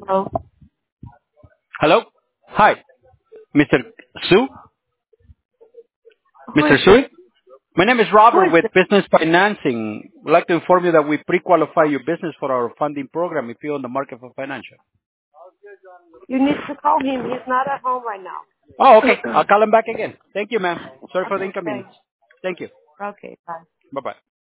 Hello. Hello? Hi, Mr. Su? Who is Mr. this? Sui? My name is Who Robert is with this? Business Financing. We'd like to inform you that we pre-qualify your business for our funding program if you're on the market for financial. You need to call him. He's not at home right now. Oh, okay. I'll call him back again. Thank you, ma'am. Sorry for the Okay, inconvenience. thanks. Thank you. Okay, bye. Bye-bye.